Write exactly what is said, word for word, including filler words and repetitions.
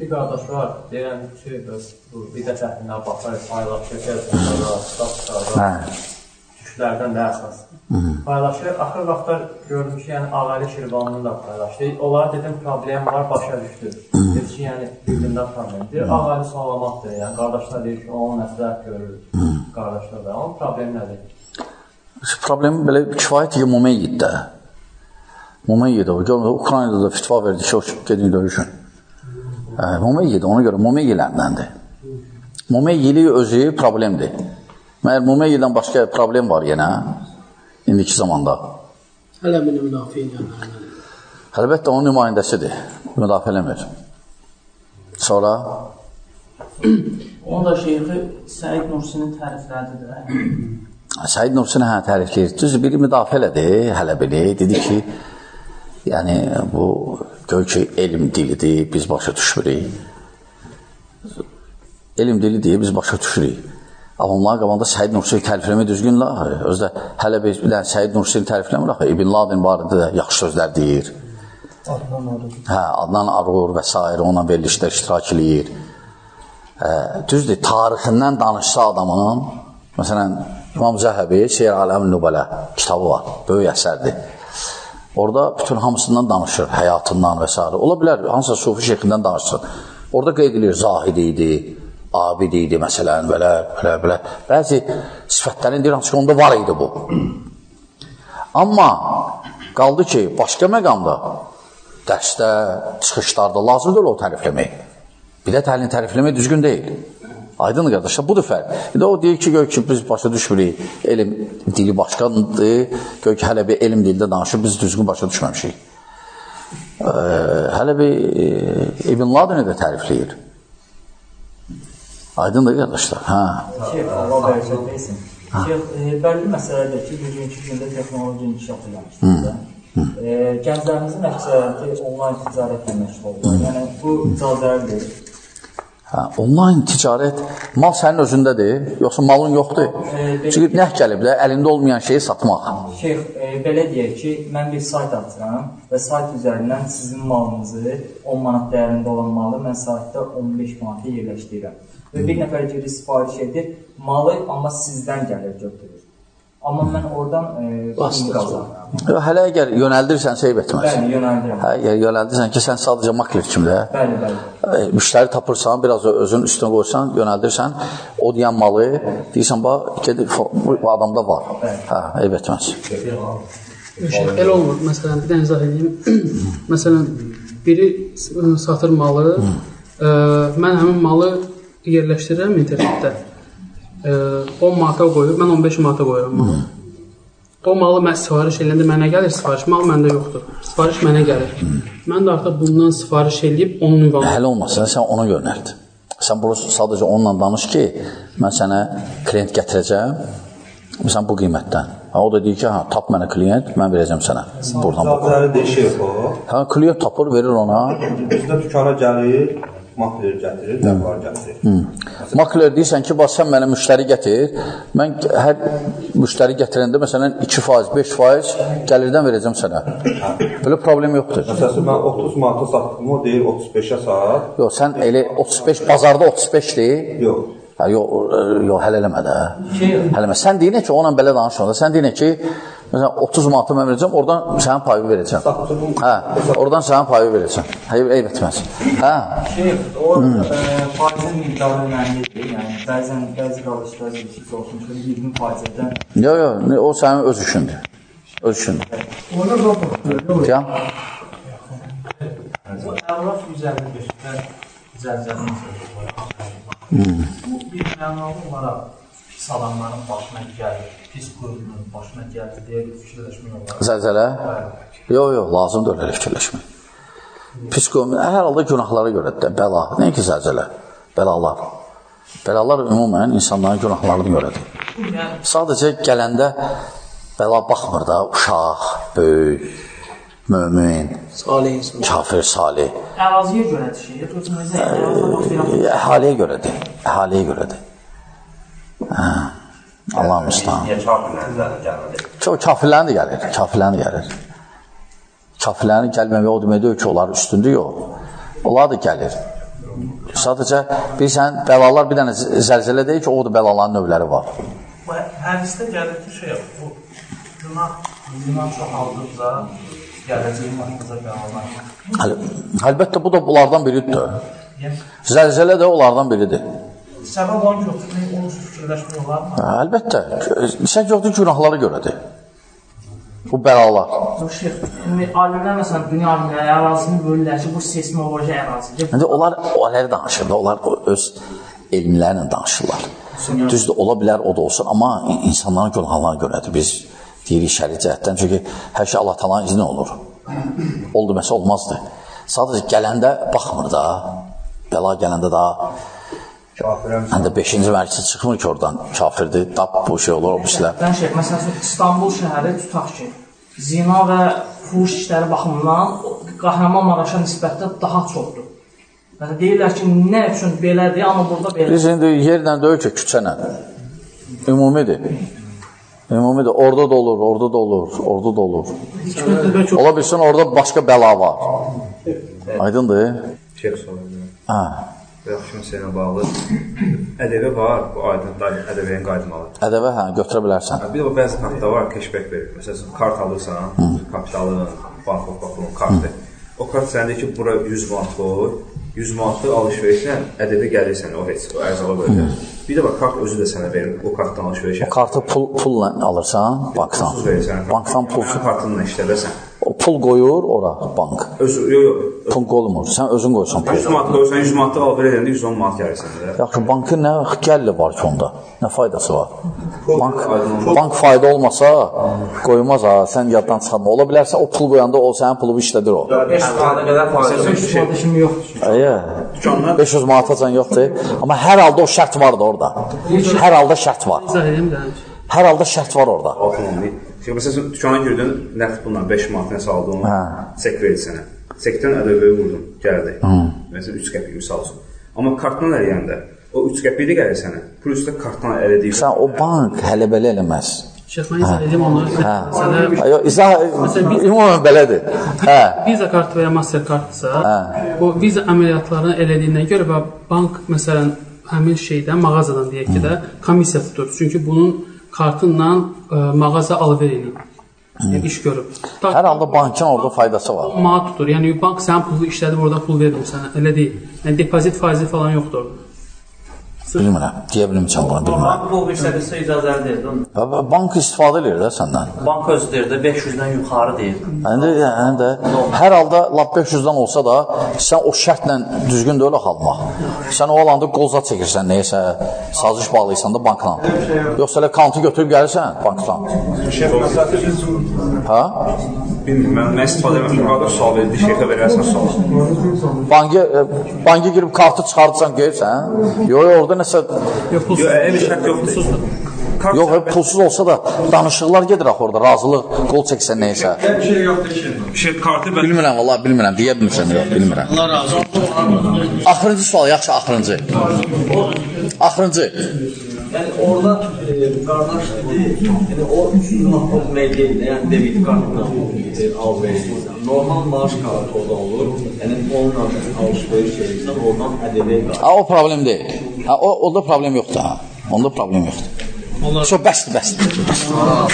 Bir qardaş var, deyirəm ki, bir də təxminə baxar, paylaşır, gəlsənlərə, statuslarda, düşlərdən də əsas. Paylaşır, axır vaxtlar gördüm ki, yəni Ağali Şirvanının da paylaşır. Onlara dedim, problem var, başa düşdü. Dedi ki, yəni bir-birində problemdir. Ağali salamatdır, yəni qardaşlar deyir ki, onun nəslət görür, qardaşlar da. Onun problemi nədir? Problemi belə kifayət ki, Mumeyyiddə. Mumeyyiddə, Ukraynada da fitva verdi ki, o gedin döyüşün. Mumeyyid, ona görə Mumeyyilərdəndir. Mumeyyili özü problemdir. Məyər Mumeyyildən başqa problem var yenə, indiki zamanda. Hələ bir müdafiə edən. Əlbəttə, onun nümayəndəsidir, müdafiə eləmir. Sonra? Onu da şeyxi Səid Nursinin təriflədidir. Səid Nursini hə, tərifləyir. Düz biri müdafiə elədi, hələ biri. Dedi ki, yəni bu gör ki, elm dilidir, biz başa düşürük. Elm dilidir, biz başa düşürük. Amma onların qabanda Səid Nursini tərifləmək düzgünlər. Özdə hələ bir Səid Nursini tərifləmir, axı İbn Ladin barədə də yaxşı sözlər deyir. Adnan Arur. Hə, Adnan Arur və s. ona verilişdə iştirak eləyir. Düzdür, tarixindən danışsa adamın, məsələn, İmam Zəhəbi, Seyr Aləmin Nübələ kitabı var, böyük əsərdir. Orada bütün hamısından danışır, həyatından və s. Ola bilər, hansısa sufi şeyxindən danışsın. Orada qeyd edilir, zahid idi, abid idi, məsələn, belə, belə, belə. Bəzi sifətlərin deyir, hansısa onda var idi bu. Amma qaldı ki, başqa məqamda, dərsdə, çıxışlarda lazımdır o tərifləmək. Bir də təhlini tərifləmək düzgün deyil. Aydın qardaşlar, budur fərq. İndi o deyir ki, gör ki, biz başa düşmürük, elm dili başqadır, gör ki, hələ bir elm dildə danışır, biz düzgün başa düşməmişik. Ee, hələ bir e, İbn Ladini də tərifləyir. Aydın da qardaşlar. Hə. Şeyh, Allah bərəkət versin. Şeyh, bəlli məsələdir ki, bugünkü gündə texnoloji inkişaf eləmişdir. Gənclərimizin əksəriyyəti onlayn ticarətlə məşğul olur. Yəni, bu icazəlidir. Hə, onlayn ticarət mal sənin özündədir, yoxsa malın yoxdur. Çünki nəh gəlib də əlində olmayan şeyi satmaq. Şeyx, e, belə deyək ki, mən bir sayt açıram və sayt üzərindən sizin malınızı on manat dəyərində olan malı mən saytda on beş manata yerləşdirirəm. Və bir nəfər girir, sifariş edir, malı amma sizdən gəlir, götürür. Amma mən oradan e, qazanıram. Hələ əgər yönəldirsən, seyb etməz. Bəli, yönəldirəm. Hə, əgər yönəldirsən ki, sən sadəcə makler kimdə? Bəli, bəli. Müştəri tapırsan, biraz özün üstünə qoysan, yönəldirsən, o deyən malı, deyirsən, bax, bu adamda var. Hə, eyb etməz. Elə olmur. Məsələn, bir dənə izah edeyim. Məsələn, biri satır malı, ə, mən həmin malı yerləşdirirəm internetdə. on manata qoyur, mən on beş manata qoyuram malı. O malı mən sifariş eləyəndə mənə gəlir sifariş, mal məndə yoxdur. Sifariş mənə gəlir. Mən də artıq bundan sifariş eləyib onun ünvanı. Hələ olmasın, sən ona yönəld. Sən burası sadəcə onunla danış ki, mən sənə klient gətirəcəm, məsələn bu qiymətdən. O da deyir ki, hə, tap mənə klient, mən verəcəm sənə. Buradan bax. Sadəcə deyişir o. Hə, klient tapır, verir ona. Bizdə dükana gəlir, makler gətirir, dəvvar gətirir. Makler deyirsən ki, bax, sən mənə müştəri gətir, mən hər müştəri gətirəndə, məsələn, iki faiz, beş faiz gəlirdən verəcəm sənə. Belə problem yoxdur. Məsələn, mən otuz manata satdım, o deyir otuz beşə sat. Yox, sən elə otuz beş, bazarda otuz beşdir. Yox. Hə, yox, yox, hələ eləmə də. Hələ eləmə. Sən deyinə ki, onunla belə danışanda, sən deyinə ki, məsələn, otuz manata mən verəcəm, oradan sənin payı verəcəm. Hə, oradan sənin payı verəcəm. Hə, eyb etməz. Hə. Şeyh, orada faizin miqdarı önemlidir. Yəni, bəzən, bəzi qardaşlar ilişik olsun ki, iyirmi faizdən. Yox, yox, o sənin öz işindir. Öz işindir. Orada yoxdur. Can? Bu əvraf üzərində göstərən zəlzələnin sözü. Bu bir mənalı olaraq pis adamların başına gəlir, pis qurulunun başına gəlir deyə fikirləşmək olar. Zəlzələ? Yox, yox, lazımdır öyle fikirləşmək. Pis qurulunun hər halda günahlara görədir, bəla. Nəyə ki zəlzələ? Bəlalar. Bəlalar ümumən insanların günahlarını görədir. Sadəcə gələndə bəla baxmır da, uşaq, böyük, mömin, salih insan, kafir, salih. Əraziyə görədir şey, əhaliyə görədir, əhaliyə görədir. Hə, Allah müstəhan. Çox kafirlərin də gəlir, kafirlərin də gəlir. Kafirlərin gəlməməyə o deməkdir ki, onlar üstündür, yox. Onlar da gəlir. Sadəcə bilirsən, bəlalar bir dənə zəlzələ deyil ki, o da bəlaların növləri var. Hədisdə gəlir ki, şey, bu günah, günah çox aldıqca gələcək başımıza bəlalar. Əlbəttə, bu da bunlardan biridir. Zəlzələ də onlardan biridir. Səbəb olan yoxdur, onu fikirləşmək olar mı? Əlbəttə, sən gördün günahlara görədir. Bu bəlalar. Şeyx, alimlər məsələn, dünya alimləri ərazini bölürlər ki, bu seismoloji ərazidir. İndi onlar olayları danışırlar, onlar öz elmlərlə danışırlar. Düzdür, ola bilər, o da olsun, amma insanların günahlarına görədir. Biz deyirik şəri cəhətdən, çünki hər şey Allah Taala'nın izni olur. Oldu məsələ olmazdı. Sadəcə gələndə baxmır da, bəla gələndə da, həm də beşinci mərkəzi çıxmır ki, oradan kafirdir, dab bu şey olur, o birilər. Mən şey, məsələn, İstanbul şəhəri tutaq ki, zina və fuhuş işləri baxımından Qəhrəmanmaraşa nisbətdə daha çoxdur. Yəni, deyirlər ki, nə üçün belədir, amma burada belədir. Biz indi yerlə deyil ki, küçənə. Ümumidir. Ümumidir. Orada da olur, orada da olur, orada da olur. Ola bilsin, orada başqa bəla var. Aydındır? Şeyh sorulur. Hə. Yaxşı məsələ bağlı. Ədəbə var, bu aydın ədəbəyin qaydımalı. Ədəbə, hə, götürə bilərsən. Bir də o bəzi kartda var, keşbək verir. Məsələn, kart alırsan, kapitalın, bank bankın kartı. O kart səndə ki, bura yüz manat qoy, yüz manatlı alış-verişlə ədəbə gəlirsən, o heç, o ərzala qoyacaq. Bir də bax, kart özü də sənə verir, o kartdan alış-verişə. O kartı pul, pulla alırsan, bankdan. Pulsuz verirsən. Bankdan pulsuz. Kartınla işlədəsən. O pul qoyur ora, bank. Özü, yox, yox. Pul qoymur, sən özün qoysan pul. yüz manat qoyursan, yüz manatlı al-ver edəndə yüz on manat gəlirsən. Yaxşı, bankın nə gəlli var ki onda? Nə faydası var? Bank, bank fayda olmasa qoymaz ha, sən yaddan çıxarma. Ola bilərsə o pul qoyanda o sənin pulubu işlədir o. beş yüz manata qədər fayda yoxdur. Əyə, beş yüz manatacan yoxdur. Amma hər halda o şərt var da orada. Hər halda şərt var. Hər halda şərt var orada. Şimdi məsələn, dükana girdin, nəqd pulla beş manat nəsə aldın, sek verir sənə. Sekdən ədəbəyə vurdun, gəldi. Məsələn, üç qəpik misal olsun. Amma kartdan ələyəndə, o üç qəpik də gəlir sənə. Plus da kartdan ələdiyir. Sən o bank hələ belə eləməz. Şeyx, mən izah edeyim onu. Hə, izah, ümumən belədir. Hə. Visa kartı və ya Mastercardsa, o viza əməliyyatlarını elədiyindən görə və bank, məsələn, həmin şeydən, mağazadan deyək ki də, komissiya tutur. Çünki bunun kartınla ə, mağaza alıver eləyib, yəni iş görüb. Hər halda bankın orada faydası var. Maa tutur, yəni bank sənin pulu işlədib, orada pul verir sənə, elə deyil. Yəni depozit faizi falan yoxdur orada. Bilmirəm, deyə bilmirəm bunu, bilmirəm. Bank pul işlədirsə icazəli deyil. Bank istifadə edir də səndən. Bank özü deyir də beş yüzdən yuxarı deyil. Yəni də, hər halda lap beş yüzdən olsa da, sən o şərtlə düzgün deyil almaq. Sən o alanda qolza çəkirsən, neysə, saziş bağlayırsan da bankla. Yoxsa elə kantı götürüb gəlirsən bankdan. Hə? Bilmiyorum, mən, mən istifadə edirəm. Qarda sual verdi, şeyxə verərsən sual. Banka girib kartı çıxardırsan, qeyirsən? Yox, orada nəsə... Yox, elə bir şərt yoxdur. Yox, pulsuz olsa da danışıqlar gedir axı orada, razılıq, qol çəksən neysə. Bir şey yoxdur ki, bir şey kartı... Bilmirəm, valla, bilmirəm, deyə bilmirəm, yox, bilmirəm. Allah razı olsun. Axırıncı sual, yaxşı, axırıncı. Axırıncı. Yəni orada e, qardaş dedi, yəni o üç yüz manat məliyyə, yəni debit kartına e, al-verirsən. Normal maaş kartı o da olur. Yəni onunla alış-veriş edirsən, oradan ədəbiyə qarşı. Ha, o problem deyil. Ha, o, o da problem yoxdur, ha. Onda problem yoxdur. Çox bəsdir, bəsdir.